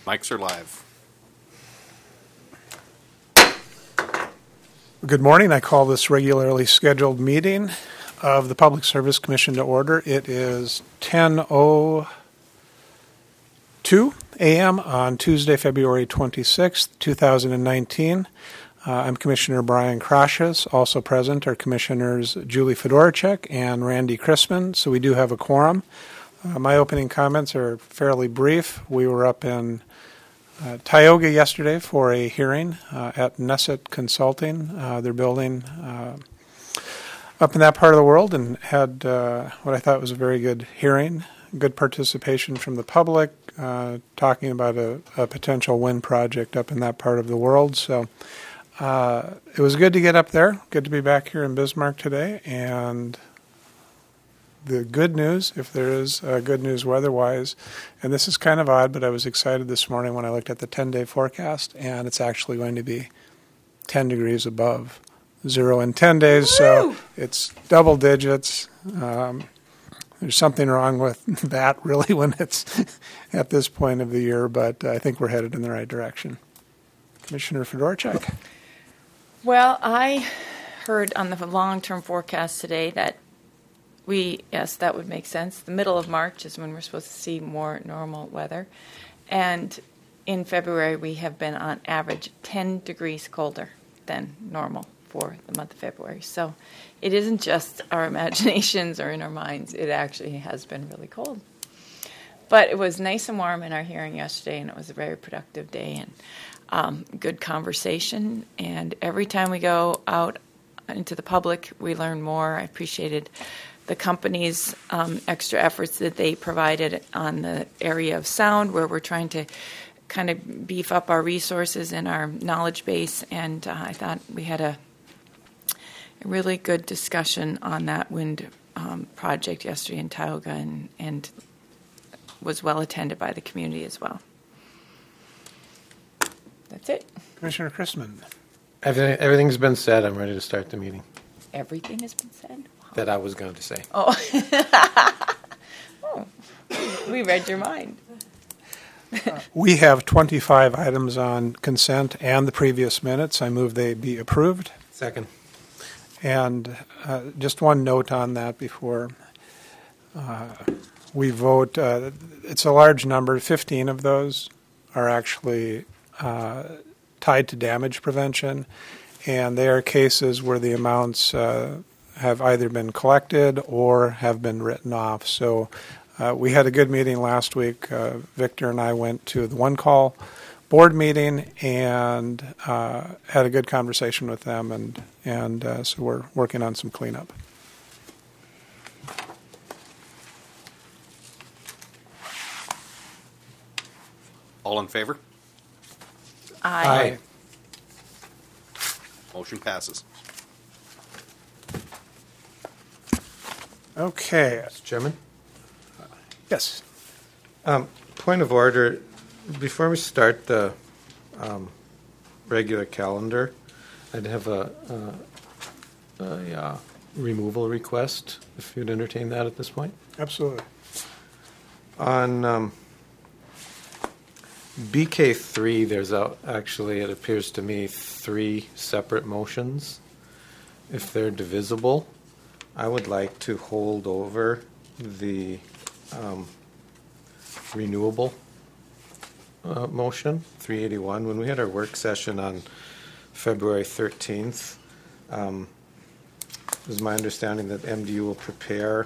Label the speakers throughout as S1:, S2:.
S1: Mics are live.
S2: Good morning. I call this regularly scheduled meeting of the Public Service Commission to order. It is 10:02 a.m. on Tuesday, February 26th, 2019. I'm Commissioner Brian Krashes. Also present are Commissioners Julie Fedorchak and Randy Chrisman, so we do have a quorum. My opening comments are fairly brief. We were up in Tioga yesterday for a hearing at Nesset Consulting. They're building up in that part of the world, and had what I thought was a very good hearing. Good participation from the public, talking about a potential wind project up in that part of the world. So it was good to get up there. Good to be back here in Bismarck today. And the good news, if there is good news weather-wise, and this is kind of odd, but I was excited this morning when I looked at the 10-day forecast, and it's actually going to be 10 degrees above zero in 10 days. Woo! So it's double digits. There's something wrong with that, really, when it's at this point of the year, but I think we're headed in the right direction. Commissioner Fedorchak.
S3: Well, I heard on the long-term forecast today that yes, that would make sense. The middle of March is when we're supposed to see more normal weather. And in February, we have been on average 10 degrees colder than normal for the month of February. So it isn't just our imaginations or in our minds. It actually has been really cold. But it was nice and warm in our hearing yesterday, and it was a very productive day and good conversation. And every time we go out into the public, we learn more. I appreciated the company's extra efforts that they provided on the area of sound, where we're trying to kind of beef up our resources and our knowledge base. And I thought we had a really good discussion on that wind project yesterday in Tioga, and was well attended by the community as well. That's it.
S2: Commissioner Chrisman.
S4: Everything's been said. I'm ready to start the meeting.
S3: Everything has been said? Wow.
S4: That I was going to say.
S3: Oh. Oh. We read your mind.
S2: We have 25 items on consent and the previous minutes. I move they be approved.
S4: Second.
S2: And just one note on that before we vote. It's a large number. 15 of those are actually tied to damage prevention, and they are cases where the amounts have either been collected or have been written off. So we had a good meeting last week. Victor and I went to the One Call board meeting and had a good conversation with them, and so we're working on some cleanup.
S1: All in favor?
S3: Aye.
S1: Motion passes.
S2: Okay.
S4: Mr. Chairman?
S2: Yes.
S4: Point of order. Before we start the regular calendar, I'd have a removal request, if you'd entertain that at this point.
S2: Absolutely.
S4: On BK3, there's actually, it appears to me, 3 separate motions. If they're divisible, I would like to hold over the renewable motion, 381. When we had our work session on February 13th, it was my understanding that MDU will prepare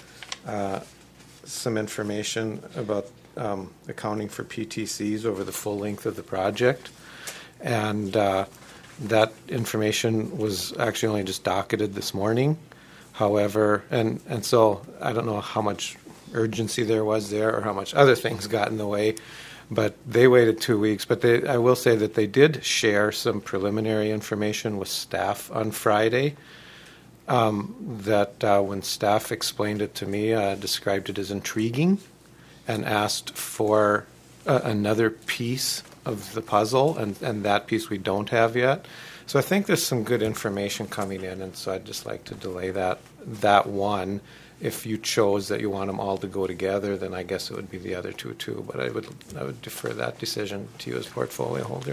S4: some information about accounting for PTCs over the full length of the project. And that information was actually only just docketed this morning. However, and so I don't know how much urgency there was there or how much other things got in the way, but they waited 2 weeks. But I will say that they did share some preliminary information with staff on Friday. That when staff explained it to me, described it as intriguing and asked for another piece of the puzzle, and that piece we don't have yet. So I think there's some good information coming in, and so I'd just like to delay that one if you chose that you want them all to go together, then I guess it would be the other two too. But I would defer that decision to you as portfolio holder.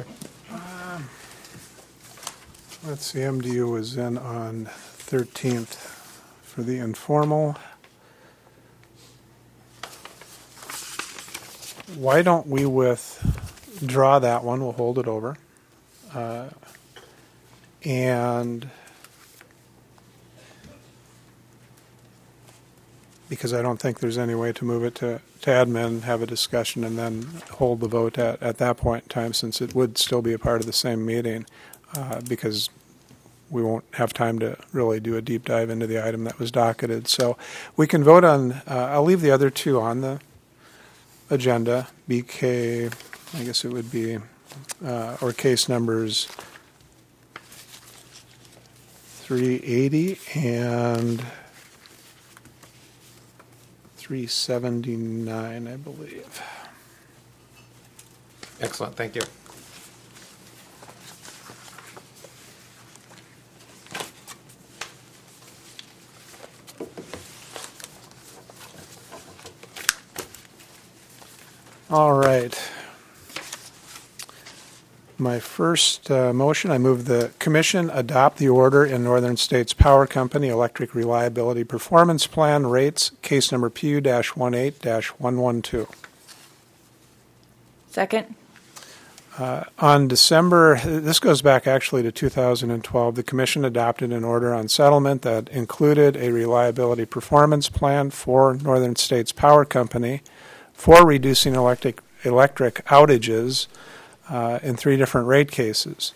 S2: Let's see, MDU was in on 13th for the informal. Why don't we withdraw that one? We'll hold it over. And because I don't think there's any way to move it to admin, have a discussion, and then hold the vote at that point in time, since it would still be a part of the same meeting, because we won't have time to really do a deep dive into the item that was docketed. So we can vote on, I'll leave the other two on the agenda, BK, I guess it would be, or case numbers 380 and 379, I believe.
S4: Excellent, thank you.
S2: All right. My first motion, I move the Commission adopt the order in Northern States Power Company Electric Reliability Performance Plan rates, case number PU-18-112.
S3: Second.
S2: On December, this goes back actually to 2012, the Commission adopted an order on settlement that included a reliability performance plan for Northern States Power Company for reducing electric outages in 3 different rate cases.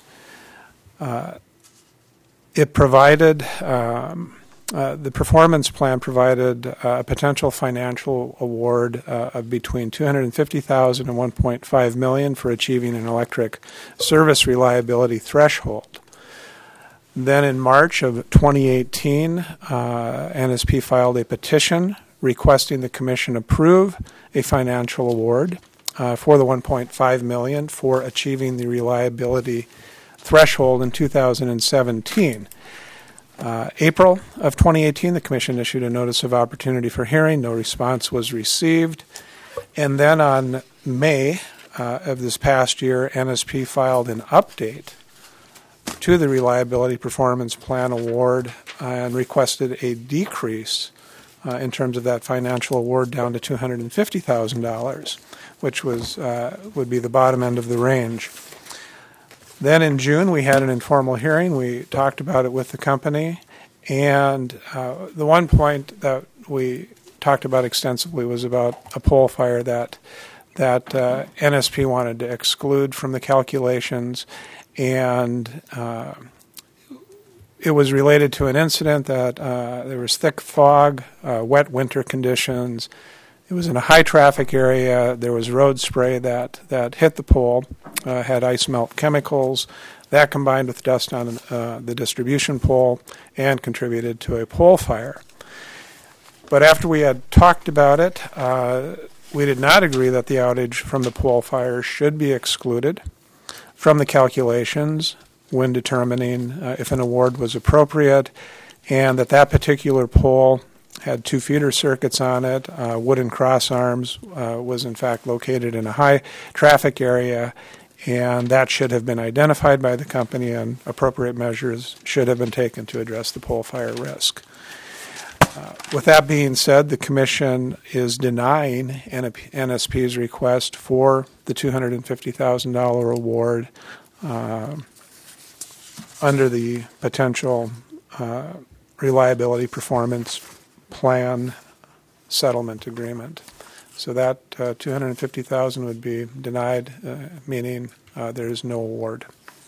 S2: It provided, the performance plan provided a potential financial award of between $250,000 and $1.5 million for achieving an electric service reliability threshold. Then in March of 2018, NSP filed a petition requesting the Commission approve a financial award for the $1.5 million for achieving the reliability threshold in 2017. April of 2018, the Commission issued a notice of opportunity for hearing. No response was received. And then on May of this past year, NSP filed an update to the Reliability Performance Plan award and requested a decrease in terms of that financial award down to $250,000, which was would be the bottom end of the range. Then in June, we had an informal hearing. We talked about it with the company, and the one point that we talked about extensively was about a pole fire that NSP wanted to exclude from the calculations, and it was related to an incident that there was thick fog, wet winter conditions. It was in a high traffic area. There was road spray that hit the pole, had ice melt chemicals. That combined with dust on the distribution pole and contributed to a pole fire. But after we had talked about it, we did not agree that the outage from the pole fire should be excluded from the calculations when determining if an award was appropriate, and that particular pole had 2 feeder circuits on it. Wooden cross arms was in fact located in a high traffic area, and that should have been identified by the company, and appropriate measures should have been taken to address the pole fire risk. With that being said, the Commission is denying NSP's request for the $250,000 award under the potential reliability performance plan settlement agreement. So that $250,000 would be denied, meaning there is no award.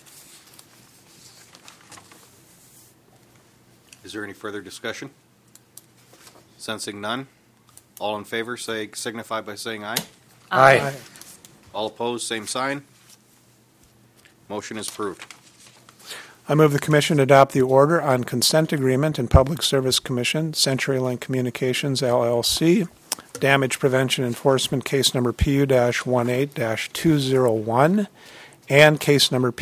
S1: Is there any further discussion? Sensing none, all in favor signify by saying aye.
S4: Aye.
S1: All opposed, same sign. Motion is approved.
S2: I move the Commission adopt the order on consent agreement and Public Service Commission, CenturyLink Communications, LLC, damage prevention enforcement case number PU-18-201, and case number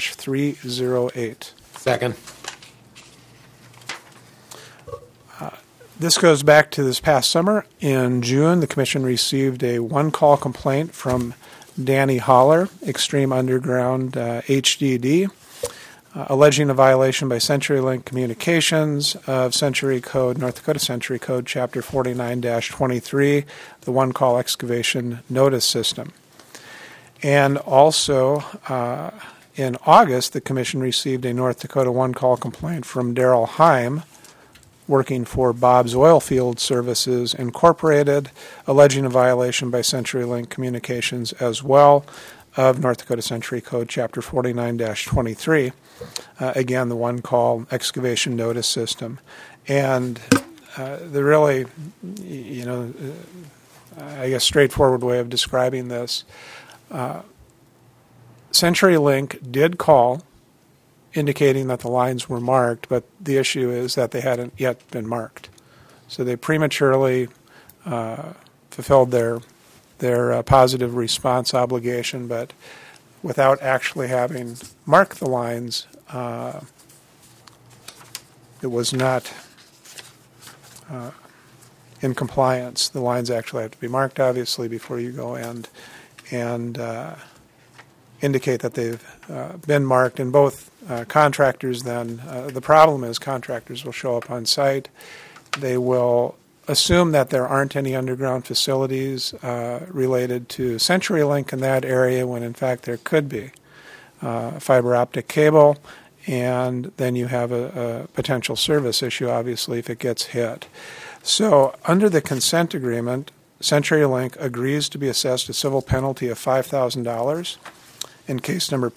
S2: PU-18-308.
S4: Second.
S2: This goes back to this past summer. In June, the Commission received a one-call complaint from Danny Holler, Extreme Underground HDD, alleging a violation by CenturyLink Communications of Century Code, North Dakota Century Code, Chapter 49-23, the one-call excavation notice system. And also, in August, the Commission received a North Dakota one-call complaint from Daryl Heim, working for Bob's Oilfield Services Incorporated, alleging a violation by CenturyLink Communications as well of North Dakota Century Code, Chapter 49-23. Again, the one-call excavation notice system. And the really, I guess, straightforward way of describing this, CenturyLink did call, indicating that the lines were marked, but the issue is that they hadn't yet been marked. So they prematurely fulfilled their positive response obligation, but without actually having marked the lines, it was not in compliance. The lines actually have to be marked, obviously, before you go and indicate that they've been marked. And both contractors then, the problem is contractors will show up on site. They will assume that there aren't any underground facilities related to CenturyLink in that area when in fact there could be. Fiber optic cable, and then you have a potential service issue, obviously, if it gets hit. So under the consent agreement, CenturyLink agrees to be assessed a civil penalty of $5,000 in case number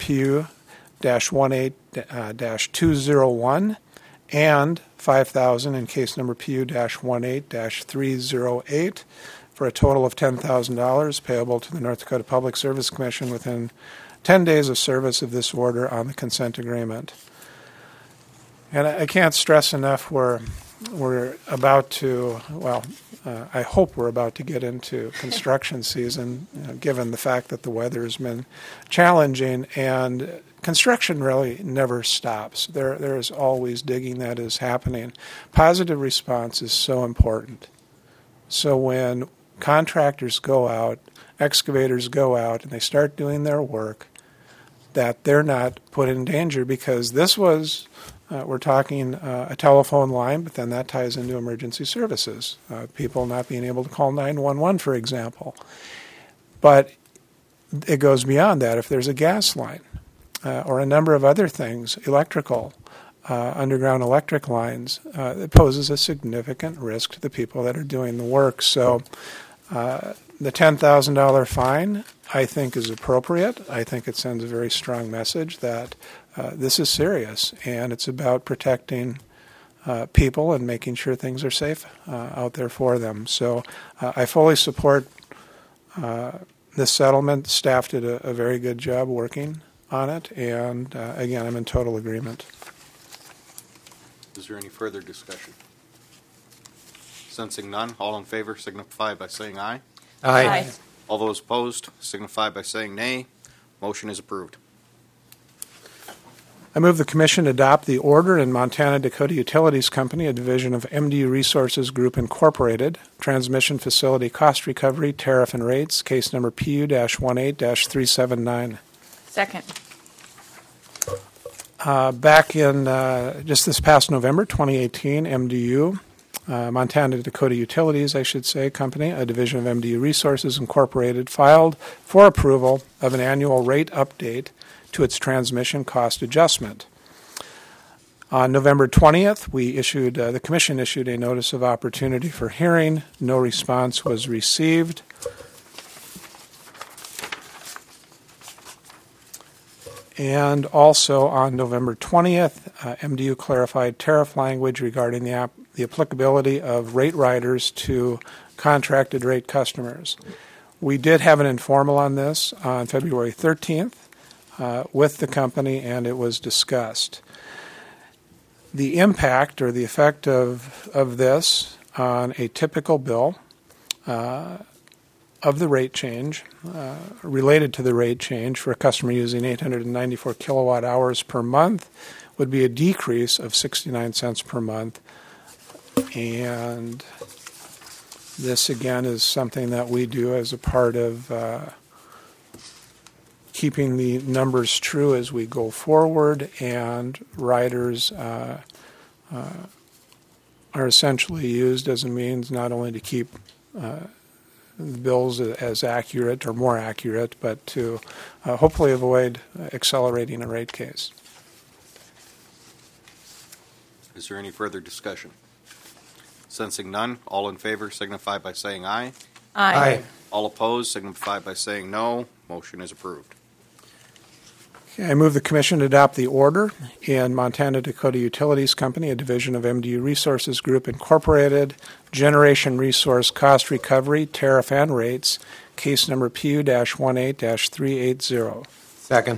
S2: PU-18-201 and $5,000 in case number PU-18-308 for a total of $10,000 payable to the North Dakota Public Service Commission within 10 days of service of this order on the consent agreement. And I can't stress enough we're about to, I hope we're about to get into construction season, given the fact that the weather has been challenging, and construction really never stops. There is always digging that is happening. Positive response is so important. So when contractors go out, excavators go out, and they start doing their work, that they're not put in danger, because this was, we're talking a telephone line, but then that ties into emergency services, people not being able to call 911, for example. But it goes beyond that. If there's a gas line or a number of other things, electrical, underground electric lines, it poses a significant risk to the people that are doing the work. So the $10,000 fine, I think, is appropriate. I think it sends a very strong message that this is serious, and it's about protecting people and making sure things are safe out there for them. So I fully support this settlement. Staff did a very good job working on it, and again, I'm in total agreement.
S1: Is there any further discussion? Sensing none, all in favor signify by saying aye.
S3: Aye.
S1: All those opposed signify by saying nay. Motion is approved.
S2: I move the Commission adopt the order in Montana Dakota Utilities Company, a division of MDU Resources Group Incorporated, transmission facility cost recovery, tariff and rates, case number PU-18-379.
S3: Second.
S2: Back in just this past November 2018, MDU, Montana Dakota Utilities, I should say, Company, a division of MDU Resources Incorporated, filed for approval of an annual rate update to its transmission cost adjustment. On November 20th, the Commission issued a notice of opportunity for hearing. No response was received. And also on November 20th, MDU clarified tariff language regarding the applicability of rate riders to contracted rate customers. We did have an informal on this on February 13th with the company, and it was discussed. The impact or the effect of this on a typical bill of the rate change, related to the rate change for a customer using 894 kilowatt hours per month, would be a decrease of 69 cents per month And this, again, is something that we do as a part of keeping the numbers true as we go forward, and riders are essentially used as a means not only to keep the bills as accurate or more accurate, but to hopefully avoid accelerating a rate case.
S1: Is there any further discussion? Sensing none, all in favor signify by saying aye.
S3: Aye.
S1: All opposed signify by saying no. Motion is approved.
S2: Okay, I move the Commission adopt the order in Montana Dakota Utilities Company, a division of MDU Resources Group Incorporated, Generation Resource Cost Recovery, Tariff and Rates, case number PU-18-380.
S4: Second.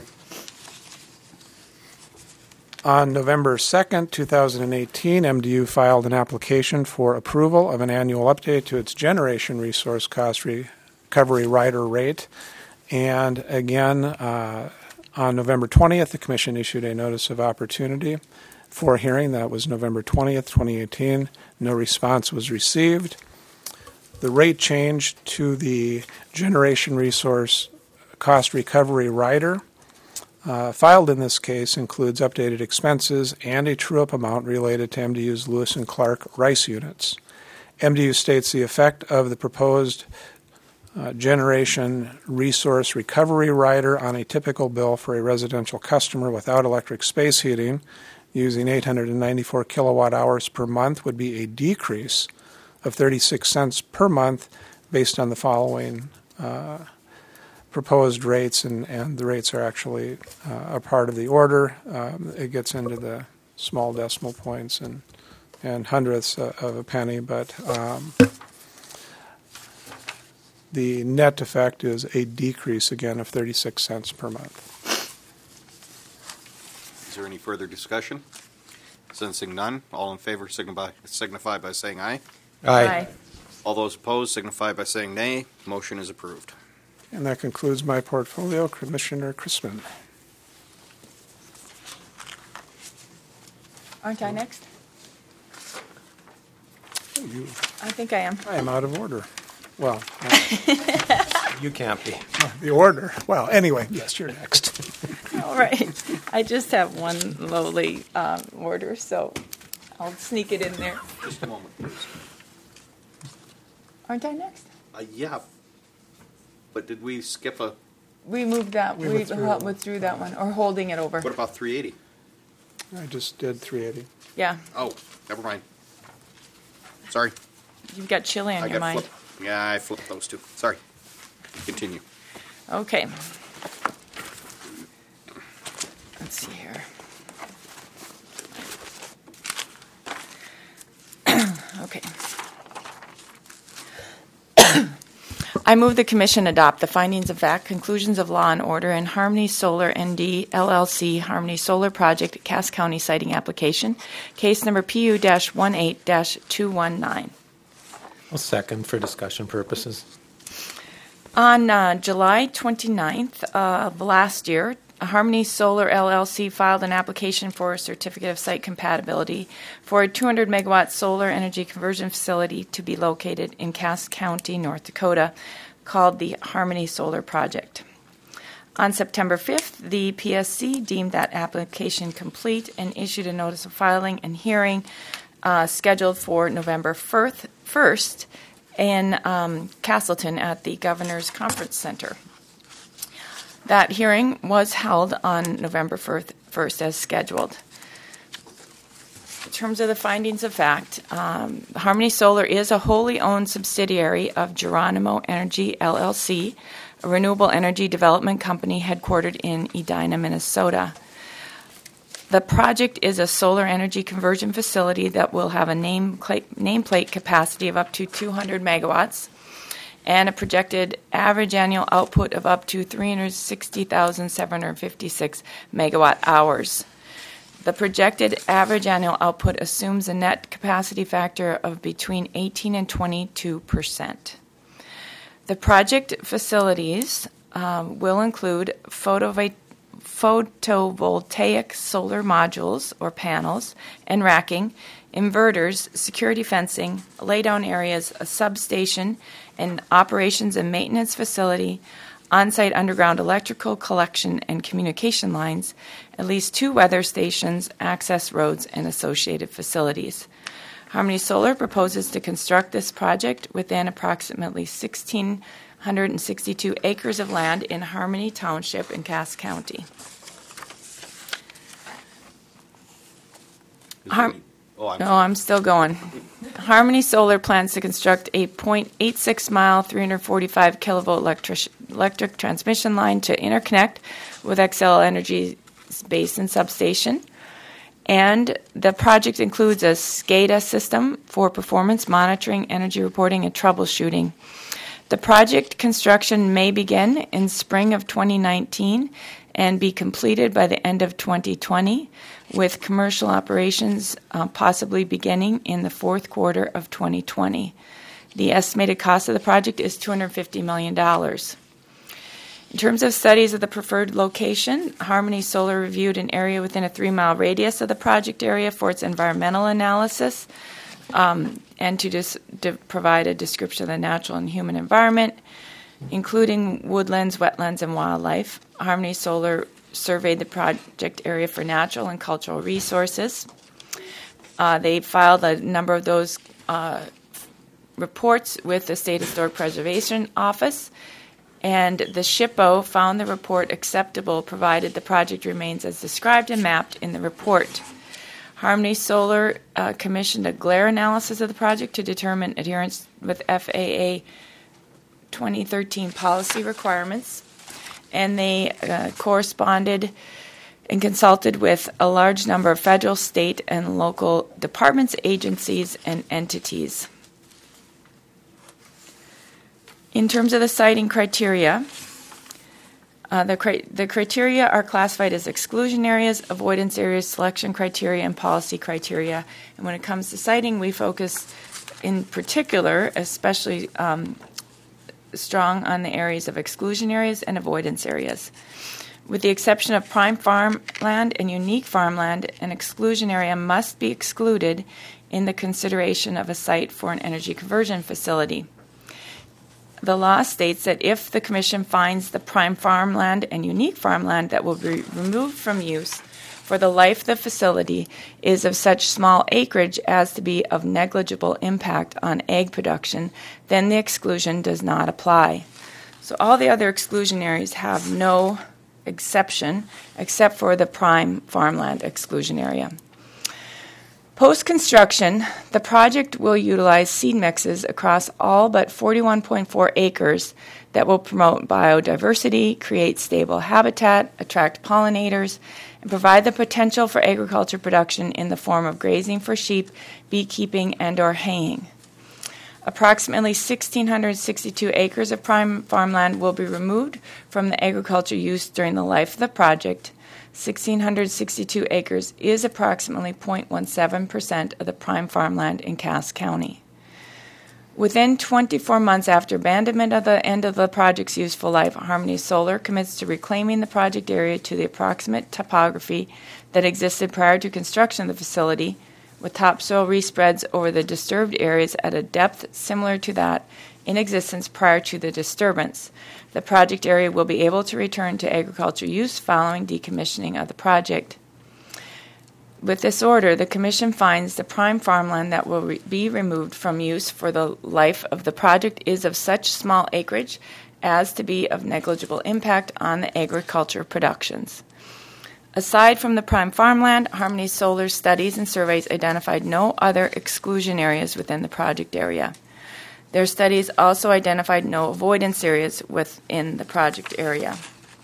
S2: On November 2nd, 2018, MDU filed an application for approval of an annual update to its Generation Resource Cost Recovery rider rate. And again, on November 20th, the Commission issued a notice of opportunity for a hearing. That was November 20th, 2018. No response was received. The rate change to the Generation Resource Cost Recovery rider filed in this case includes updated expenses and a true-up amount related to MDU's Lewis and Clark RICE units. MDU states the effect of the proposed Generation Resource Recovery rider on a typical bill for a residential customer without electric space heating using 894 kilowatt hours per month would be a decrease of 36 cents per month based on the following proposed rates, and the rates are actually a part of the order. It gets into the small decimal points and hundredths of a penny, but the net effect is a decrease, again, of 36 cents per month.
S1: Is there any further discussion? Sensing none, all in favor signify by saying aye.
S3: Aye.
S1: All those opposed signify by saying nay. Motion is approved.
S2: And that concludes my portfolio. Commissioner Chrisman.
S3: Aren't I next?
S2: I
S3: think I am.
S2: am out of order. Well,
S4: You can't be.
S2: the order. Well, anyway, yes, you're next.
S3: All right. I just have one lowly order, so I'll sneak it in there.
S1: Just a moment, please.
S3: Aren't I next?
S1: Yeah, but did we skip a...
S3: We moved that.
S2: We
S3: We
S2: withdrew.
S3: withdrew that one, or holding it over.
S1: What about 380?
S2: I just did 380.
S3: Yeah.
S1: Oh, never mind. Sorry.
S3: You've got chili on
S1: I
S3: your
S1: got
S3: mind.
S1: flipped. Yeah, I flipped those two. Sorry. Continue.
S3: Okay. Let's see here. Okay. I move the Commission adopt the findings of fact, conclusions of law and order, and Harmony Solar ND LLC Harmony Solar Project Cass County Siting Application, case number PU-18-219.
S4: I'll second for discussion purposes.
S3: On July 29th of last year, Harmony Solar LLC filed an application for a certificate of site compatibility for a 200-megawatt solar energy conversion facility to be located in Cass County, North Dakota, called the Harmony Solar Project. On September 5th, the PSC deemed that application complete and issued a notice of filing and hearing scheduled for November 1st in Castleton at the Governor's Conference Center. That hearing was held on November 1st as scheduled. In terms of the findings of fact, Harmony Solar is a wholly owned subsidiary of Geronimo Energy LLC, a renewable energy development company headquartered in Edina, Minnesota. The project is a solar energy conversion facility that will have a nameplate capacity of up to 200 megawatts and a projected average annual output of up to 360,756 megawatt hours. The projected average annual output assumes a net capacity factor of between 18 and 22%. The project facilities will include photovoltaic solar modules or panels and racking inverters, security fencing, laydown areas, a substation, an operations and maintenance facility, on-site underground electrical collection and communication lines, at least 2 weather stations, access roads, and associated facilities. Harmony Solar proposes to construct this project within approximately 1,662 acres of land in Harmony Township in Cass County. I'm still going. Harmony Solar plans to construct a 0.86-mile, 345 kilovolt electric transmission line to interconnect with Xcel Energy's Basin substation. And the project includes a SCADA system for performance monitoring, energy reporting, and troubleshooting. The project construction may begin in spring of 2019 and be completed by the end of 2020, with commercial operations possibly beginning in the fourth quarter of 2020. The estimated cost of the project is $250 million. In terms of studies of the preferred location, Harmony Solar reviewed an area within a 3-mile radius of the project area for its environmental analysis and to provide a description of the natural and human environment, including woodlands, wetlands, and wildlife. Harmony Solar surveyed the project area for natural and cultural resources. They filed a number of those reports with the State Historic Preservation Office, and the SHPO found the report acceptable provided the project remains as described and mapped in the report. Harmony Solar commissioned a glare analysis of the project to determine adherence with FAA 2013 policy requirements, and they corresponded and consulted with a large number of federal, state, and local departments, agencies, and entities. In terms of the siting criteria, the criteria are classified as exclusion areas, avoidance areas, selection criteria, and policy criteria. And when it comes to siting, we focus in particular, especially strong on the areas of exclusion areas and avoidance areas. With the exception of prime farmland and unique farmland, an exclusion area must be excluded in the consideration of a site for an energy conversion facility. The law states that if the Commission finds the prime farmland and unique farmland that will be removed from use for the life of the facility is of such small acreage as to be of negligible impact on ag production, then the exclusion does not apply. So all the other exclusion areas have no exception except for the prime farmland exclusion area. Post-construction, the project will utilize seed mixes across all but 41.4 acres that will promote biodiversity, create stable habitat, attract pollinators, and provide the potential for agriculture production in the form of grazing for sheep, beekeeping, and/or haying. Approximately 1,662 acres of prime farmland will be removed from the agriculture use during the life of the project. 1,662 acres is approximately 0.17% of the prime farmland in Cass County. Within 24 months after abandonment of the end of the project's useful life, Harmony Solar commits to reclaiming the project area to the approximate topography that existed prior to construction of the facility, with topsoil respreads over the disturbed areas at a depth similar to that in existence prior to the disturbance. The project area will be able to return to agriculture use following decommissioning of the project. With this order, the Commission finds the prime farmland that will be removed from use for the life of the project is of such small acreage as to be of negligible impact on the agriculture productions. Aside from the prime farmland, Harmony Solar studies and surveys identified no other exclusion areas within the project area. Their studies also identified no avoidance areas within the project area.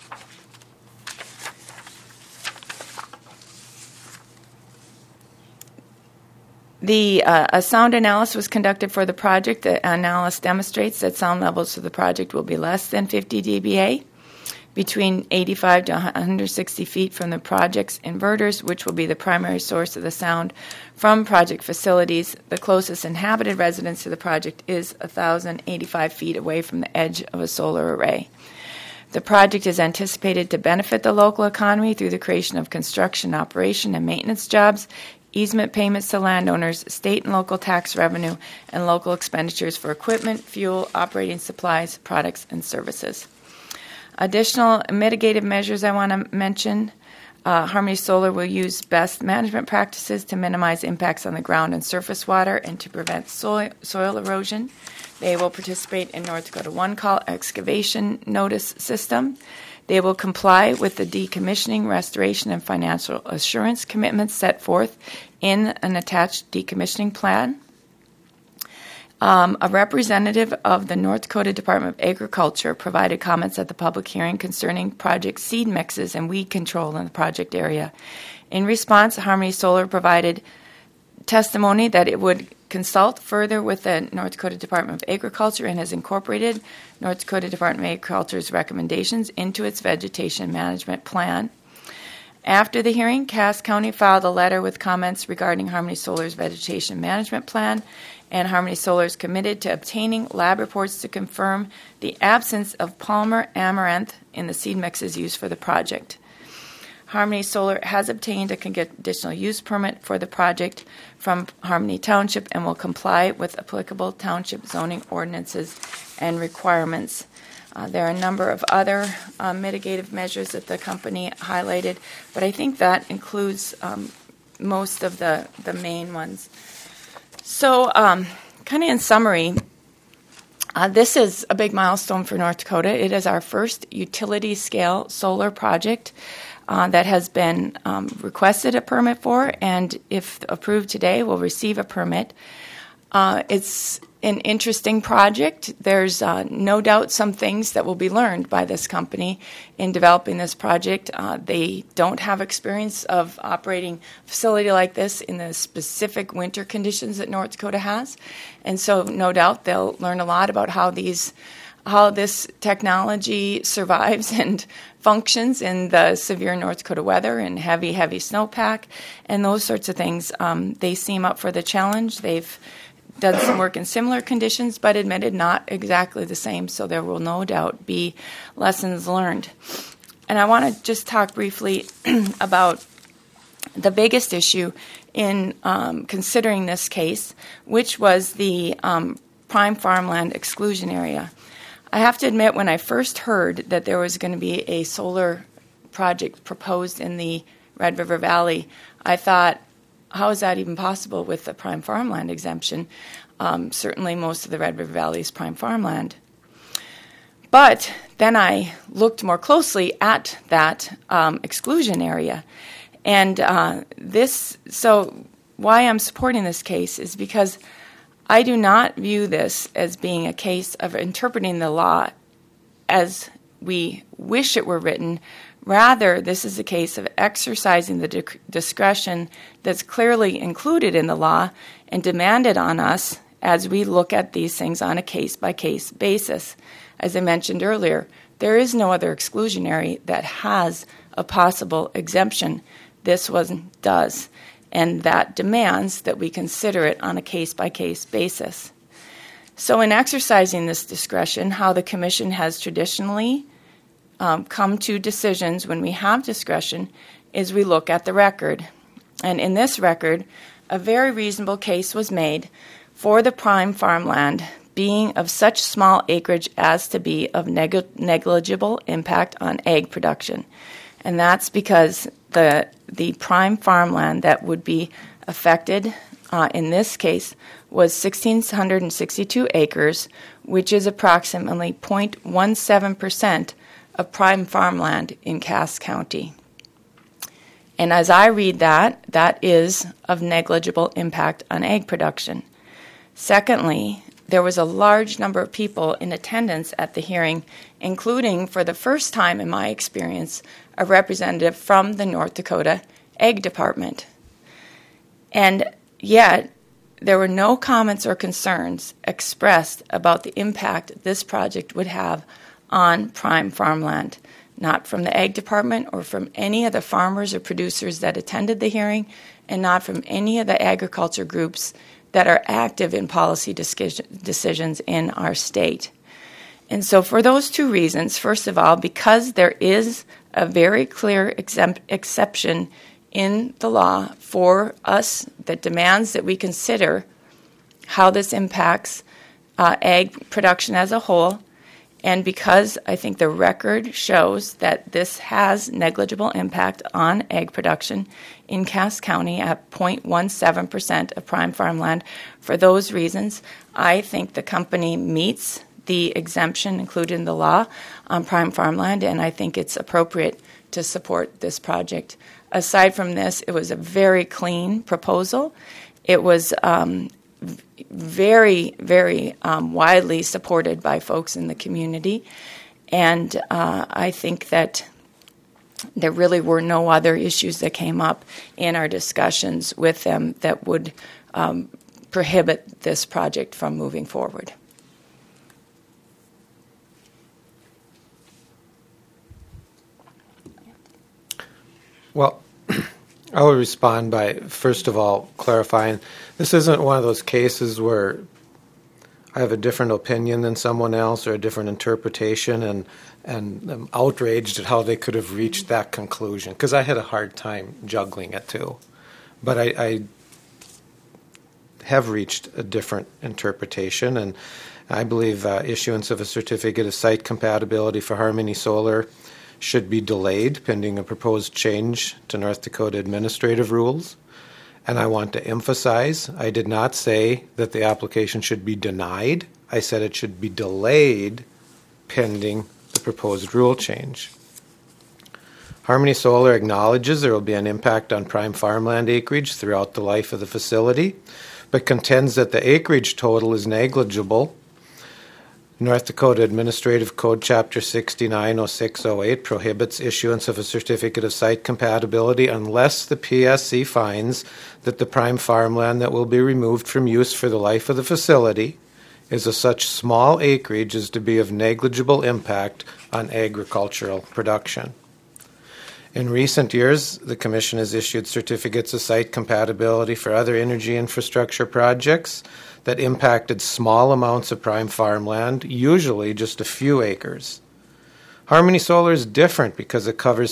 S3: A sound analysis was conducted for the project. The analysis demonstrates that sound levels for the project will be less than 50 dBA, between 85 to 160 feet from the project's inverters, which will be the primary source of the sound from project facilities. The closest inhabited residence to the project is 1,085 feet away from the edge of a solar array. The project is anticipated to benefit the local economy through the creation of construction, operation, and maintenance jobs easement payments to landowners, state and local tax revenue, and local expenditures for equipment, fuel, operating supplies, products, and services. Additional mitigative measures I want to mention. Harmony Solar will use best management practices to minimize impacts on the ground and surface water and to prevent soil erosion. They will participate in North Dakota One Call excavation notice system. They will comply with the decommissioning, restoration, and financial assurance commitments set forth in an attached decommissioning plan. A representative of the North Dakota Department of Agriculture provided comments at the public hearing concerning project seed mixes and weed control in the project area. In response, Harmony Solar provided testimony that it would consult further with the North Dakota Department of Agriculture and has incorporated North Dakota Department of Agriculture's recommendations into its vegetation management plan. After the hearing, Cass County filed a letter with comments regarding Harmony Solar's vegetation management plan, and Harmony Solar is committed to obtaining lab reports to confirm the absence of Palmer amaranth in the seed mixes used for the project. Harmony Solar has obtained a conditional use permit for the project from Harmony Township and will comply with applicable township zoning ordinances and requirements. There are a number of other mitigative measures that the company highlighted, but I think that includes most of the main ones. So, kind of in summary, this is a big milestone for North Dakota. It is our first utility-scale solar project that has been requested a permit for, and if approved today, will receive a permit. It's an interesting project. There's no doubt some things that will be learned by this company in developing this project. They don't have experience of operating a facility like this in the specific winter conditions that North Dakota has, and so no doubt they'll learn a lot about how this technology survives and functions in the severe North Dakota weather and heavy snowpack and those sorts of things. They seem up for the challenge. They've done some work in similar conditions, but admitted not exactly the same, so there will no doubt be lessons learned. And I want to just talk briefly about the biggest issue in considering this case, which was the prime farmland exclusion area. I have to admit, when I first heard that there was going to be a solar project proposed in the Red River Valley, I thought, how is that even possible with the prime farmland exemption? Certainly most of the Red River Valley is prime farmland. But then I looked more closely at that exclusion area. And so why I'm supporting this case is because I do not view this as being a case of interpreting the law as we wish it were written. Rather, this is a case of exercising the discretion that's clearly included in the law and demanded on us as we look at these things on a case-by-case basis. As I mentioned earlier, there is no other exclusionary that has a possible exemption. This one does, and that demands that we consider it on a case-by-case basis. So in exercising this discretion, how the Commission has traditionally come to decisions when we have discretion is we look at the record. And in this record, a very reasonable case was made for the prime farmland being of such small acreage as to be of negligible impact on ag production. And that's because the prime farmland that would be affected in this case was 1,662 acres, which is approximately 0.17% of prime farmland in Cass County. And as I read that, that is of negligible impact on ag production. Secondly, there was a large number of people in attendance at the hearing, including, for the first time in my experience, a representative from the North Dakota Ag Department. And yet, there were no comments or concerns expressed about the impact this project would have on prime farmland, not from the Ag Department or from any of the farmers or producers that attended the hearing, and not from any of the agriculture groups that are active in policy decisions in our state. And so for those two reasons, first of all, because there is a very clear exception in the law for us that demands that we consider how this impacts ag production as a whole. And because I think the record shows that this has negligible impact on ag production in Cass County at 0.17% of prime farmland, for those reasons, I think the company meets the exemption included in the law on prime farmland, and I think it's appropriate to support this project. Aside from this, it was a very clean proposal. It was very, very widely supported by folks in the community. And I think that there really were no other issues that came up in our discussions with them that would prohibit this project from moving forward.
S4: Well, I will respond by, first of all, clarifying this isn't one of those cases where I have a different opinion than someone else or a different interpretation, and I'm outraged at how they could have reached that conclusion, because I had a hard time juggling it too. But I have reached a different interpretation, and I believe issuance of a certificate of site compatibility for Harmony Solar should be delayed pending a proposed change to North Dakota administrative rules. And I want to emphasize, I did not say that the application should be denied. I said it should be delayed pending the proposed rule change. Harmony Solar acknowledges there will be an impact on prime farmland acreage throughout the life of the facility, but contends that the acreage total is negligible. North Dakota Administrative Code Chapter 690608 prohibits issuance of a certificate of site compatibility unless the PSC finds that the prime farmland that will be removed from use for the life of the facility is of such small acreage as to be of negligible impact on agricultural production. In recent years, the Commission has issued certificates of site compatibility for other energy infrastructure projects that impacted small amounts of prime farmland, usually just a few acres. Harmony Solar is different because it covers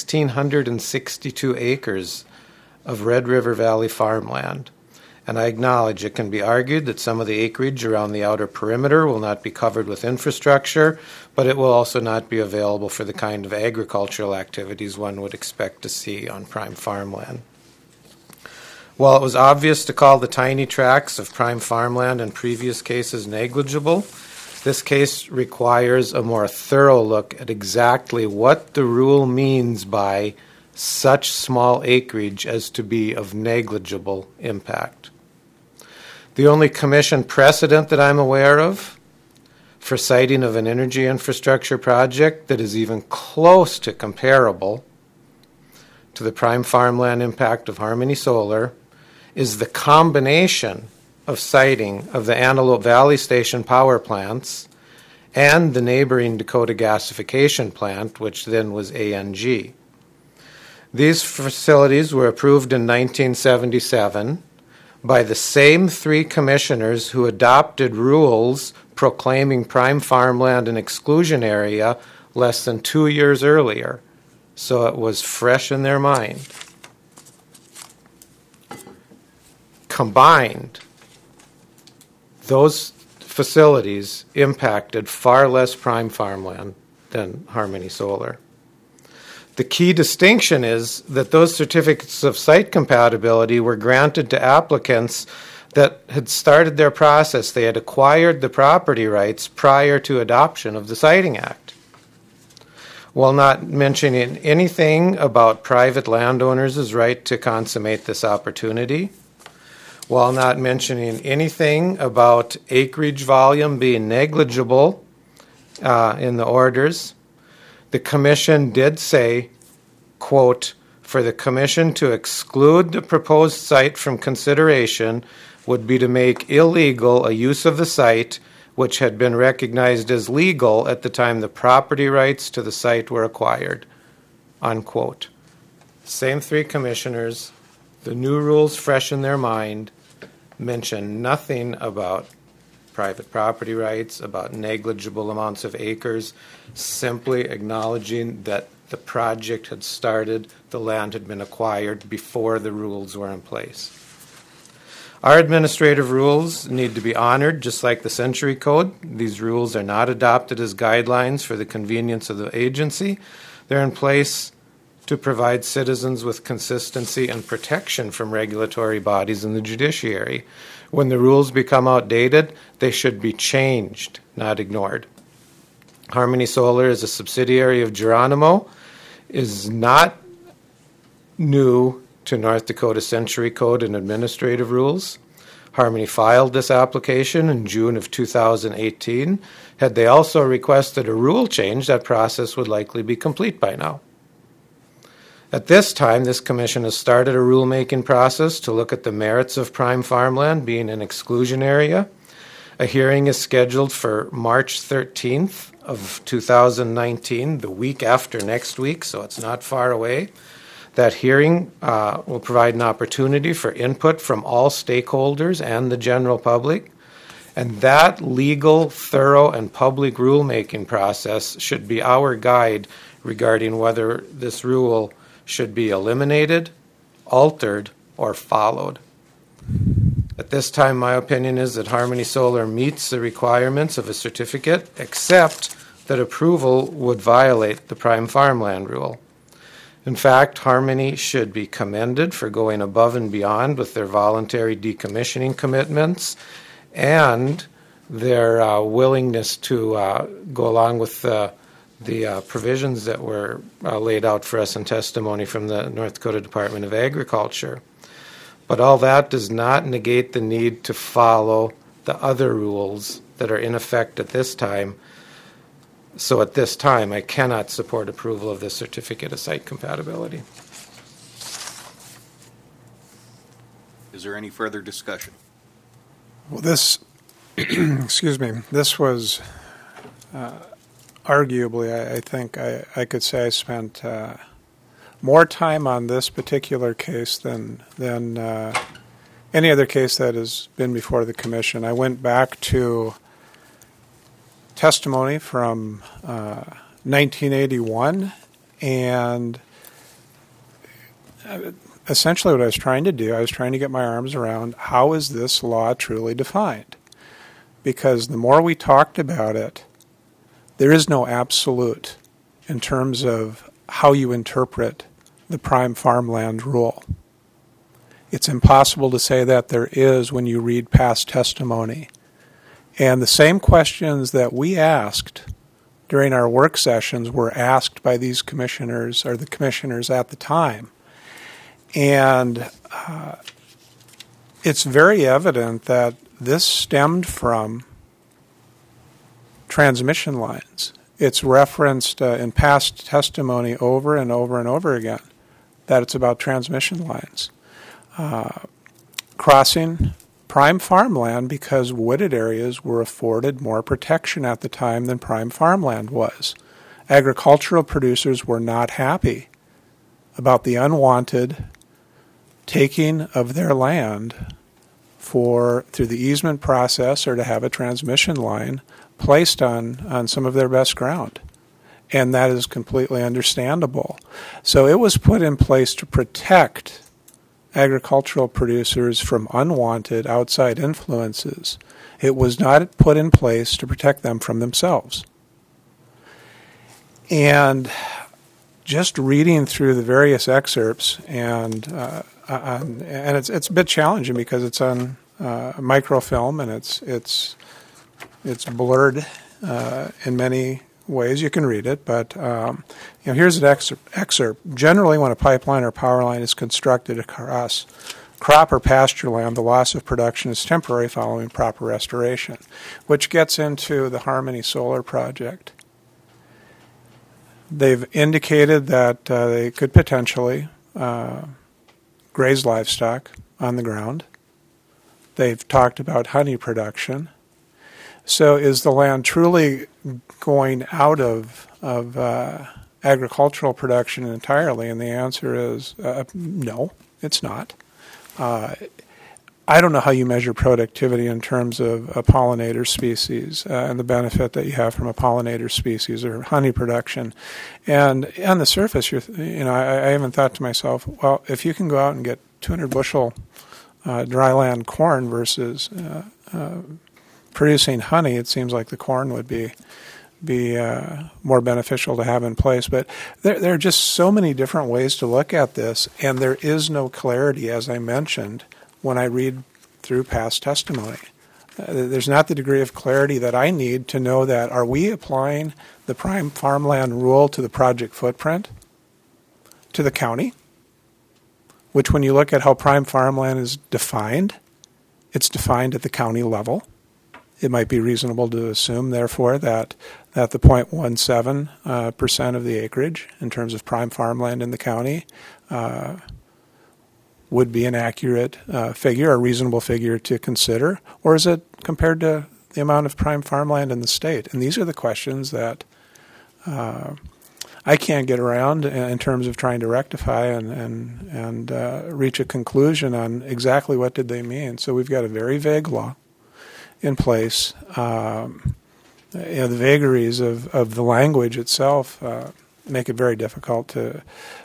S4: 1,662 acres of Red River Valley farmland. And I acknowledge it can be argued that some of the acreage around the outer perimeter will not be covered with infrastructure, but it will also not be available for the kind of agricultural activities one would expect to see on prime farmland. While it was obvious to call the tiny tracts of prime farmland in previous cases negligible, this case requires a more thorough look at exactly what the rule means by such small acreage as to be of negligible impact. The only Commission precedent that I'm aware of for siting of an energy infrastructure project that is even close to comparable to the prime farmland impact of Harmony Solar is the combination of siting of the Antelope Valley Station power plants and the neighboring Dakota Gasification Plant, which then was ANG. These facilities were approved in 1977 by the same three commissioners who adopted rules proclaiming prime farmland an exclusion area less than 2 years earlier, so it was fresh in their mind. Combined, those facilities impacted far less prime farmland than Harmony Solar. The key distinction is that those certificates of site compatibility were granted to applicants that had started their process. They had acquired the property rights prior to adoption of the Siting Act. While not mentioning anything about private landowners' right to consummate this opportunity, while not mentioning anything about acreage volume being negligible in the orders, the Commission did say, quote, "For the Commission to exclude the proposed site from consideration would be to make illegal a use of the site which had been recognized as legal at the time the property rights to the site were acquired," unquote. Same three commissioners, the new rules fresh in their mind, mention nothing about private property rights, about negligible amounts of acres, simply acknowledging that the project had started, the land had been acquired before the rules were in place. Our administrative rules need to be honored, just like the Century Code. These rules are not adopted as guidelines for the convenience of the agency. They're in place to provide citizens with consistency and protection from regulatory bodies and the judiciary. When the rules become outdated, they should be changed, not ignored. Harmony Solar is a subsidiary of Geronimo, is not new to North Dakota Century Code and administrative rules. Harmony filed this application in June of 2018. Had they also requested a rule change, that process would likely be complete by now. At this time, this commission has started a rulemaking process to look at the merits of prime farmland being an exclusion area. A hearing is scheduled for March 13th of 2019, the week after next week, so it's not far away. That hearing will provide an opportunity for input from all stakeholders and the general public. And that legal, thorough, and public rulemaking process should be our guide regarding whether this rule should be eliminated, altered, or followed. At this time, my opinion is that Harmony Solar meets the requirements of a certificate, except that approval would violate the prime farmland rule. In fact, Harmony should be commended for going above and beyond with their voluntary decommissioning commitments and their willingness to go along with the provisions that were laid out for us in testimony from the North Dakota Department of Agriculture. But all that does not negate the need to follow the other rules that are in effect at this time. So at this time, I cannot support approval of this certificate of site compatibility.
S1: Is there any further discussion?
S2: Well, this, excuse me, this was arguably, I think I could say I spent more time on this particular case than any other case that has been before the commission. I went back to testimony from 1981, and essentially what I was trying to do, I was trying to get my arms around how is this law truly defined? Because the more we talked about it, there is no absolute in terms of how you interpret the prime farmland rule. It's impossible to say that there is when you read past testimony. And the same questions that we asked during our work sessions were asked by these commissioners, or the commissioners at the time. And it's very evident that this stemmed from transmission lines. It's referenced in past testimony over and over and over again that it's about transmission lines. Crossing prime farmland because wooded areas were afforded more protection at the time than prime farmland was. Agricultural producers were not happy about the unwanted taking of their land through the easement process or to have a transmission line placed on some of their best ground. And that is completely understandable. So it was put in place to protect agricultural producers from unwanted outside influences. It was not put in place to protect them from themselves. And just reading through the various excerpts, and it's a bit challenging because it's on microfilm and it's blurred in many ways. You can read it, but here's an excerpt. Generally, when a pipeline or power line is constructed across crop or pasture land, the loss of production is temporary following proper restoration, which gets into the Harmony Solar project. They've indicated that they could potentially graze livestock on the ground. They've talked about honey production. So is the land truly going out of agricultural production entirely? And the answer is no, it's not. I don't know how you measure productivity in terms of a pollinator species and the benefit that you have from a pollinator species or honey production. And on the surface, I haven't thought to myself, well, if you can go out and get 200 bushel dryland corn versus producing honey, it seems like the corn would be more beneficial to have in place. But there are just so many different ways to look at this, and there is no clarity, as I mentioned, when I read through past testimony. There's not the degree of clarity that I need to know that, are we applying the prime farmland rule to the project footprint, to the county, which when you look at how prime farmland is defined, it's defined at the county level. It might be reasonable to assume, therefore, that the 0.17% of the acreage in terms of prime farmland in the county would be an accurate figure, a reasonable figure to consider, or is it compared to the amount of prime farmland in the state? And these are the questions that I can't get around in terms of trying to rectify and reach a conclusion on exactly what did they mean. So we've got a very vague law in place. The vagaries of the language itself make it very difficult to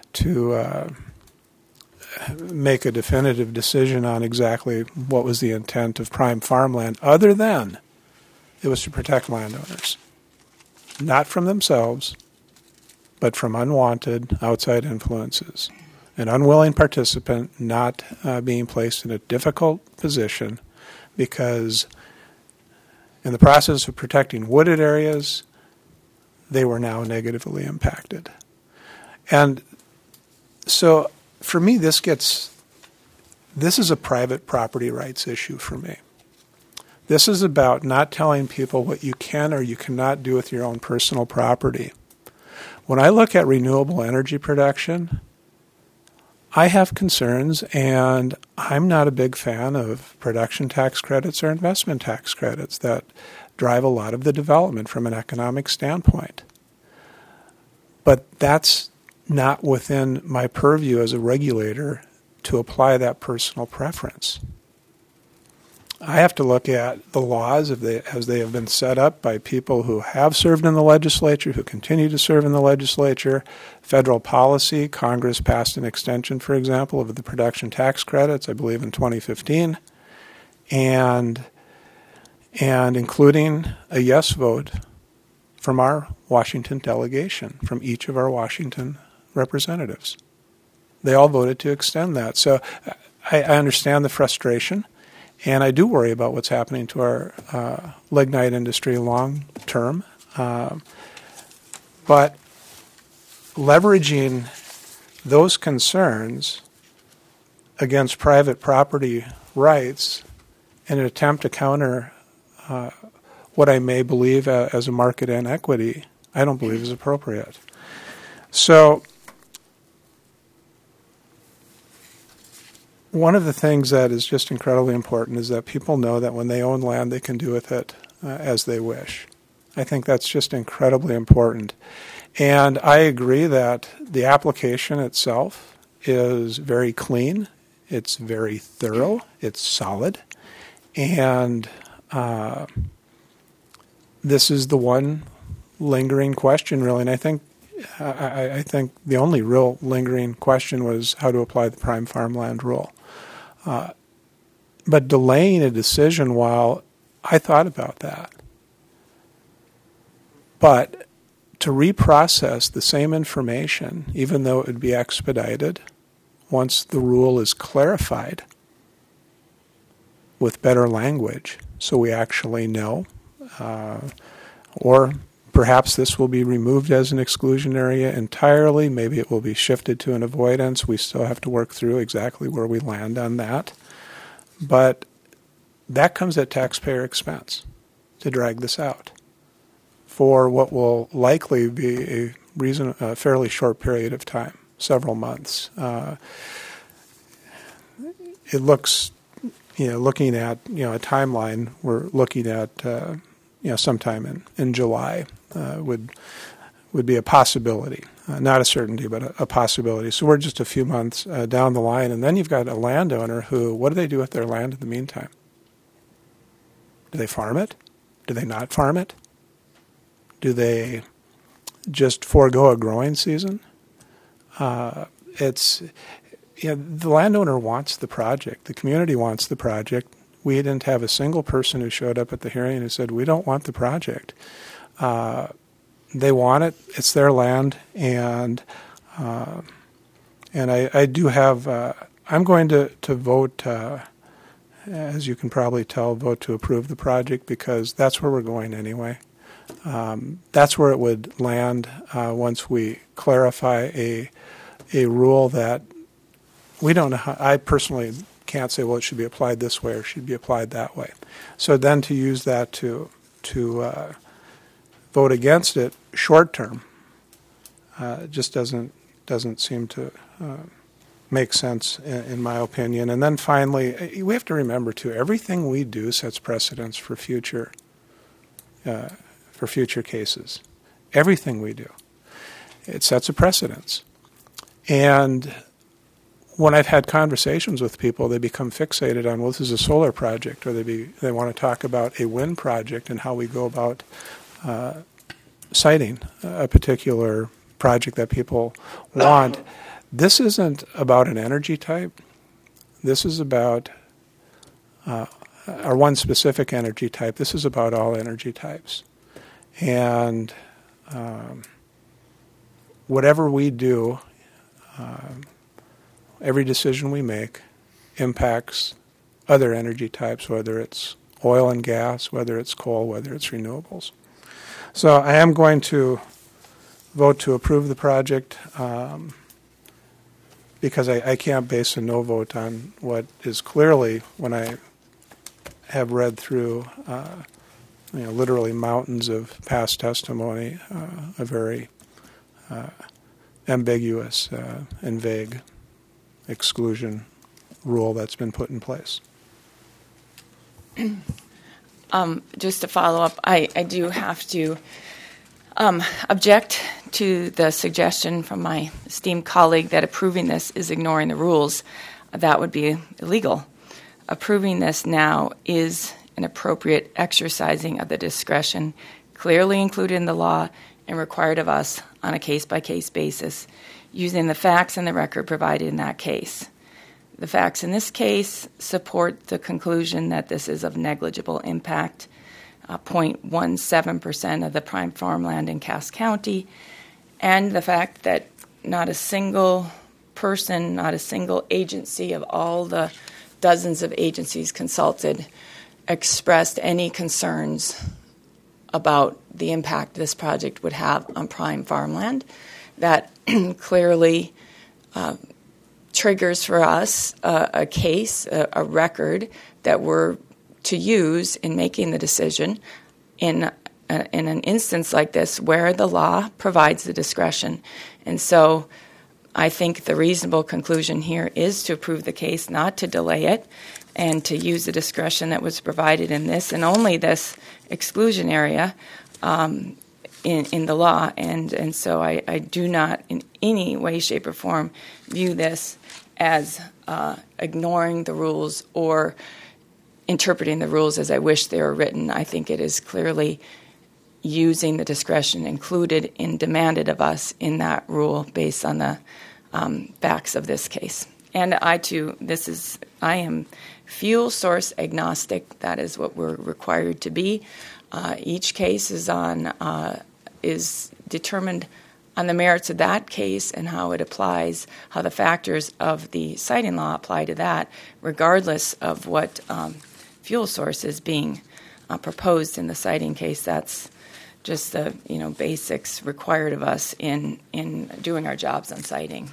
S2: make a definitive decision on exactly what was the intent of prime farmland, other than it was to protect landowners, not from themselves, but from unwanted outside influences. An unwilling participant not being placed in a difficult position because in the process of protecting wooded areas, they were now negatively impacted. And so for me, this is a private property rights issue for me. This is about not telling people what you can or you cannot do with your own personal property. When I look at renewable energy production, I have concerns, and I'm not a big fan of production tax credits or investment tax credits that drive a lot of the development from an economic standpoint. But that's not within my purview as a regulator to apply that personal preference. I have to look at the laws as they have been set up by people who have served in the legislature, who continue to serve in the legislature, federal policy. Congress passed an extension, for example, of the production tax credits, I believe in 2015, and including a yes vote from our Washington delegation, from each of our Washington representatives. They all voted to extend that. So I understand the frustration. And I do worry about what's happening to our lignite industry long term. But leveraging those concerns against private property rights in an attempt to counter what I may believe as a market inequity, I don't believe is appropriate. So one of the things that is just incredibly important is that people know that when they own land, they can do with it as they wish. I think that's just incredibly important. And I agree that the application itself is very clean. It's very thorough. It's solid. And this is the one lingering question, really. And I think the only real lingering question was how to apply the prime farmland rule. But delaying a decision while I thought about that. But to reprocess the same information, even though it would be expedited, once the rule is clarified with better language, so we actually know, or perhaps this will be removed as an exclusion area entirely. Maybe it will be shifted to an avoidance. We still have to work through exactly where we land on that. But that comes at taxpayer expense to drag this out for what will likely be a fairly short period of time, several months. It looks, looking at a timeline, we're looking at sometime in July would would be a possibility, not a certainty, but a possibility. So we're just a few months down the line, and then you've got a landowner who, what do they do with their land in the meantime? Do they farm it? Do they not farm it? Do they just forego a growing season? The landowner wants the project. The community wants the project. We didn't have a single person who showed up at the hearing who said, we don't want the project. They want it. It's their land. And I do have, I'm going to vote, as you can probably tell, vote to approve the project because that's where we're going anyway. That's where it would land once we clarify a rule that we don't know how, I personally can't say, well, it should be applied this way or should be applied that way. So then to use that to vote against it short term just doesn't seem to make sense in my opinion. And then finally, we have to remember too, everything we do sets precedents for future cases. Everything we do, it sets a precedence. And when I've had conversations with people, they become fixated on, well, this is a solar project, or they want to talk about a wind project and how we go about citing a particular project that people want. This isn't about an energy type. This is about or one specific energy type. This is about all energy types. And whatever we do, every decision we make impacts other energy types, whether it's oil and gas, whether it's coal, whether it's renewables. So I am going to vote to approve the project because I can't base a no vote on what is clearly, when I have read through literally mountains of past testimony, a very ambiguous and vague exclusion rule that's been put in place.
S3: Just to follow up, I do have to object to the suggestion from my esteemed colleague that approving this is ignoring the rules. That would be illegal. Approving this now is an appropriate exercising of the discretion clearly included in the law and required of us on a case-by-case basis, using the facts and the record provided in that case. The facts in this case support the conclusion that this is of negligible impact, 0.17% of the prime farmland in Cass County, and the fact that not a single person, not a single agency of all the dozens of agencies consulted expressed any concerns about the impact this project would have on prime farmland. That clearly triggers for us a case, a record that we're to use in making the decision in an instance like this where the law provides the discretion. And so I think the reasonable conclusion here is to approve the case, not to delay it, and to use the discretion that was provided in this and only this exclusion area in the law. And so I do not in any way, shape, or form view this as ignoring the rules or interpreting the rules as I wish they were written. I think it is clearly using the discretion included and demanded of us in that rule based on the facts of this case. And I, too, I am fuel source agnostic. That is what we're required to be. Each case is determined on the merits of that case and how it applies, how the factors of the siting law apply to that, regardless of what fuel source is being proposed in the siting case. That's just the basics required of us in doing our jobs on siting.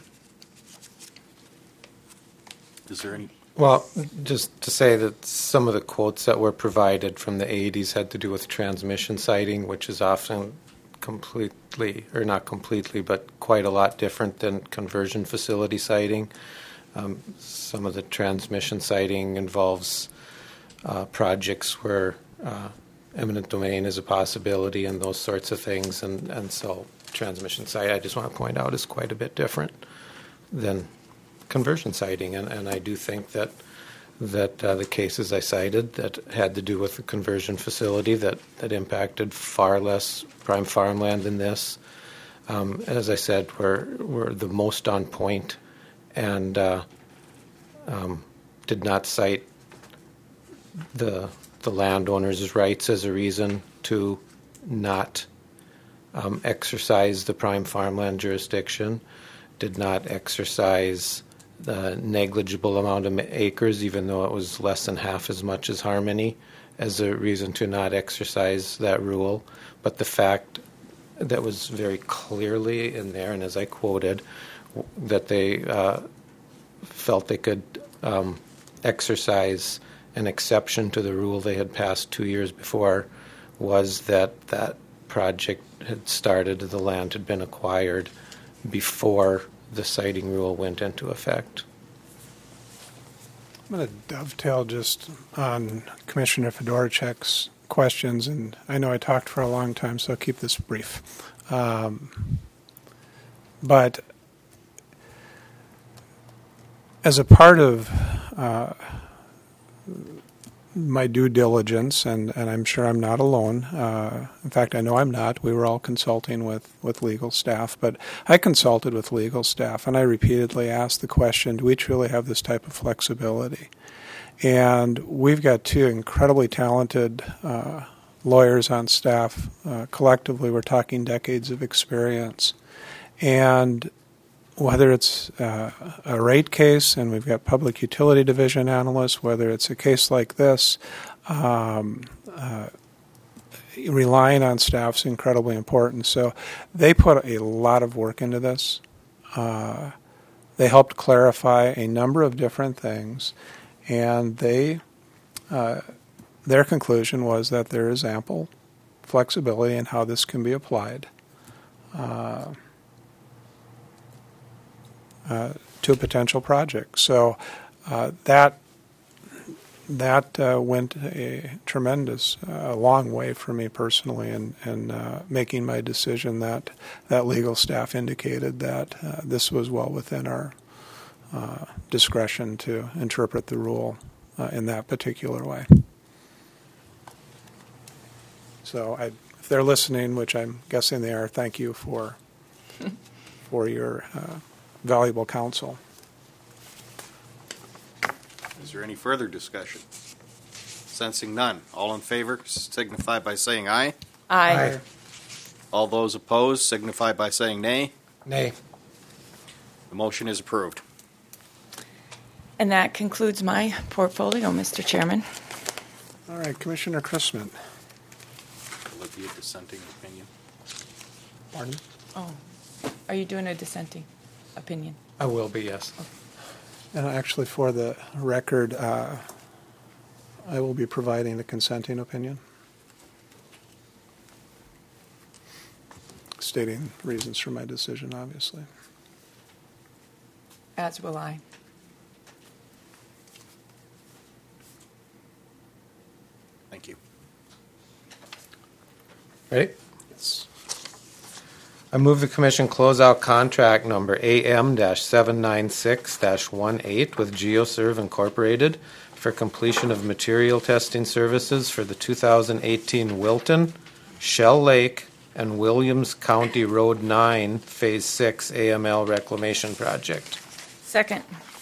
S1: Is there any?
S4: Well, just to say that some of the quotes that were provided from the 80s had to do with transmission siting, which is often completely, or not completely, but quite a lot different than conversion facility siting. Some of the transmission siting involves projects where eminent domain is a possibility and those sorts of things, and so transmission site, I just want to point out, is quite a bit different than conversion siting. And I do think that the cases I cited that had to do with the conversion facility that impacted far less prime farmland than this, as I said, were the most on point and did not cite the landowner's rights as a reason to not exercise the prime farmland jurisdiction, did not exercise the negligible amount of acres, even though it was less than half as much as Harmony, as a reason to not exercise that rule. But the fact that was very clearly in there, and as I quoted, that they felt they could exercise an exception to the rule they had passed 2 years before, was that project had started, the land had been acquired before the siting rule went into effect.
S2: I'm going to dovetail just on Commissioner Fedorchak's questions, and I know I talked for a long time, so I'll keep this brief. But as a part of my due diligence, and I'm sure I'm not alone. In fact, I know I'm not. We were all consulting with legal staff, but I consulted with legal staff, and I repeatedly asked the question, do we truly have this type of flexibility? And we've got two incredibly talented lawyers on staff. Collectively, we're talking decades of experience. And whether it's a rate case, and we've got public utility division analysts, whether it's a case like this, relying on staff's incredibly important. So they put a lot of work into this. They helped clarify a number of different things, and their conclusion was that there is ample flexibility in how this can be applied to a potential project. So that went a tremendous, long way for me personally in making my decision that legal staff indicated that this was well within our discretion to interpret the rule in that particular way. So if they're listening, which I'm guessing they are, thank you for your valuable counsel.
S1: Is there any further discussion? Sensing none. All in favor signify by saying aye.
S3: Aye.
S1: All those opposed signify by saying nay.
S4: Nay.
S1: The motion is approved.
S3: And that concludes my portfolio, Mr. Chairman.
S2: All right, Commissioner Chrisman.
S1: Olivia, dissenting opinion.
S2: Pardon?
S3: Oh, are you doing a dissenting opinion?
S4: I will be, yes.
S2: And actually, for the record, I will be providing the consenting opinion, stating reasons for my decision, obviously.
S3: As will I.
S1: Thank you.
S4: Ready?
S2: Yes.
S4: I move the Commission close out contract number AM-796-18 with GeoServe Incorporated for completion of material testing services for the 2018 Wilton, Shell Lake, and Williams County Road 9 Phase 6 AML Reclamation Project.
S3: Second.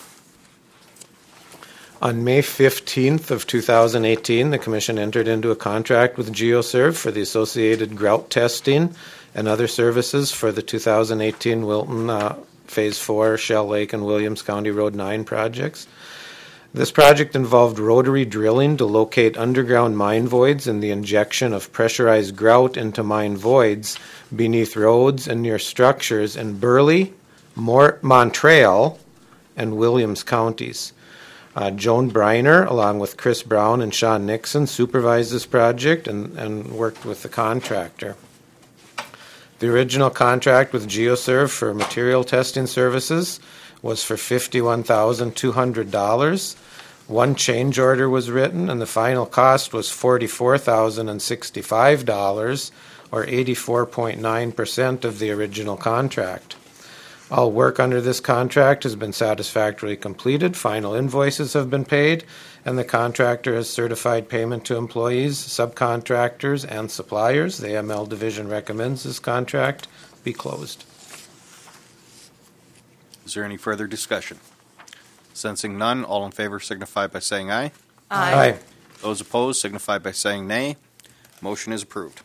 S4: On May 15th of 2018, the Commission entered into a contract with GeoServe for the associated grout testing and other services for the 2018 Wilton Phase 4 Shell Lake and Williams County Road 9 projects. This project involved rotary drilling to locate underground mine voids and the injection of pressurized grout into mine voids beneath roads and near structures in Burleigh, Montreal, and Williams counties. Joan Briner, along with Chris Brown and Sean Nixon, supervised this project and worked with the contractor. The original contract with GeoServe for material testing services was for $51,200. One change order was written, and the final cost was $44,065, or 84.9% of the original contract. All work under this contract has been satisfactorily completed, final invoices have been paid, and the contractor has certified payment to employees, subcontractors, and suppliers. The AML division recommends this contract be closed.
S1: Is there any further discussion? Sensing none, all in favor signify by saying aye.
S4: Aye.
S1: Those opposed signify by saying nay. Motion is approved.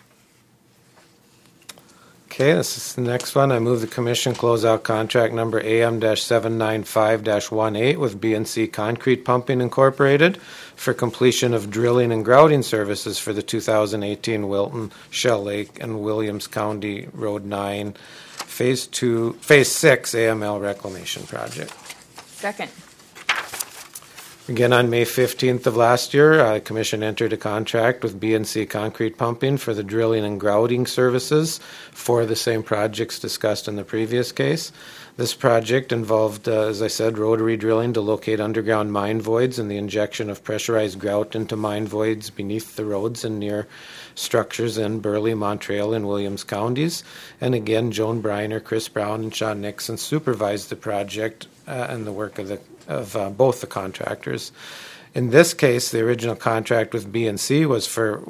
S4: Okay, this is the next one. I move the commission close out contract number AM-795-18 with BNC Concrete Pumping Incorporated for completion of drilling and grouting services for the 2018 Wilton, Shell Lake, and Williams County Road 9 Phase 6 AML Reclamation Project.
S3: Second.
S4: Again, on May 15th of last year, the Commission entered a contract with BNC Concrete Pumping for the drilling and grouting services for the same projects discussed in the previous case. This project involved, as I said, rotary drilling to locate underground mine voids and the injection of pressurized grout into mine voids beneath the roads and near structures in Burley, Montreal, and Williams counties. And again, Joan Briner, Chris Brown, and Sean Nixon supervised the project and the work of both the contractors. In this case, the original contract with BNC was for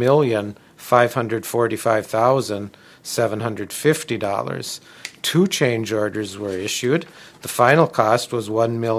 S4: $1,545,750. 2 change orders were issued. The final cost was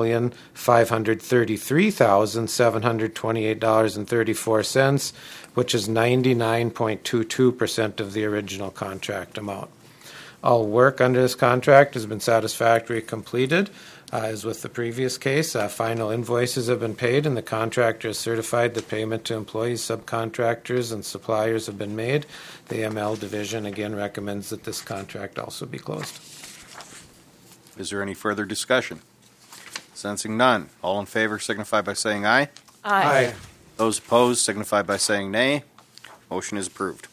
S4: $1,533,728.34, which is 99.22% of the original contract amount. All work under this contract has been satisfactorily completed. As with the previous case, final invoices have been paid and the contractor has certified the payment to employees, subcontractors, and suppliers have been made. The AML division again recommends that this contract also be closed.
S1: Is there any further discussion? Sensing none, all in favor signify by saying aye.
S3: Aye.
S1: Those opposed signify by saying nay. Motion is approved.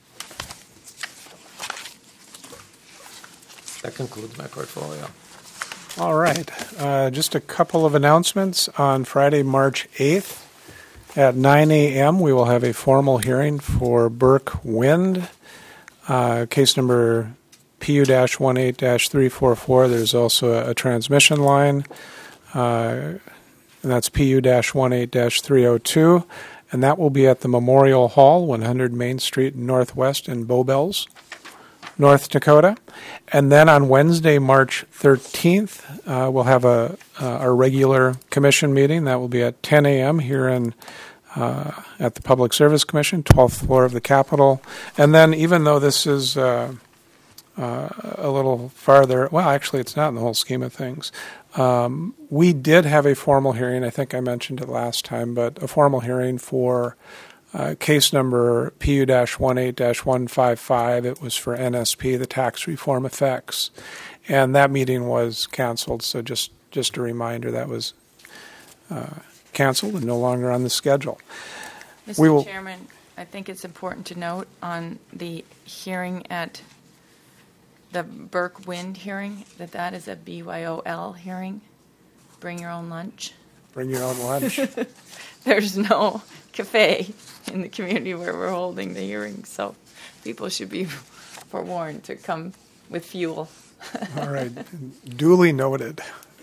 S4: That concludes my portfolio.
S2: All right. Just a couple of announcements. On Friday, March 8th at 9 a.m., we will have a formal hearing for Burke Wind, case number PU-18-344. There's also a transmission line, and that's PU-18-302, and that will be at the Memorial Hall, 100 Main Street Northwest in Bowbells, North Dakota. And then on Wednesday, March 13th, we'll have our regular commission meeting. That will be at 10 a.m. here at the Public Service Commission, 12th floor of the Capitol. And then even though this is a little farther, well, actually it's not in the whole scheme of things, we did have a formal hearing. I think I mentioned it last time, but a formal hearing for case number PU-18-155, it was for NSP, the tax reform effects. And that meeting was canceled, so just a reminder that was canceled and no longer on the schedule.
S3: Mr. Chairman, I think it's important to note on the hearing at the Burke Wind hearing that is a BYOL hearing. Bring your own lunch.
S2: Bring your own lunch.
S3: There's no cafe in the community where we're holding the hearing, so people should be forewarned to come with fuel.
S2: All right, duly noted.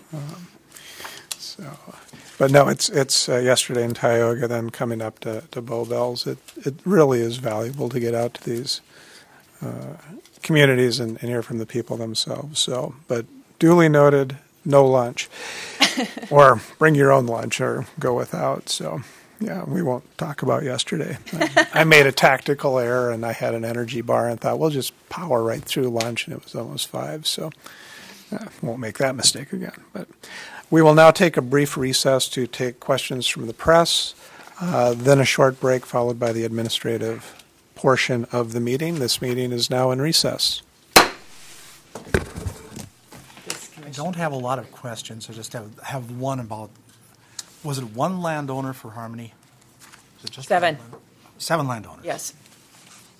S2: But no, it's yesterday in Tioga, then coming up to Bowbells. It really is valuable to get out to these communities and hear from the people themselves. So, but duly noted, no lunch, or bring your own lunch, or go without. So. Yeah, we won't talk about yesterday. I made a tactical error, and I had an energy bar and thought, we'll just power right through lunch, and it was almost 5, so won't make that mistake again. But we will now take a brief recess to take questions from the press, then a short break followed by the administrative portion of the meeting. This meeting is now in recess.
S5: I don't have a lot of questions. I just have one about, was it one landowner for Harmony? Was it just
S3: 7.
S5: 7 landowners?
S3: Yes.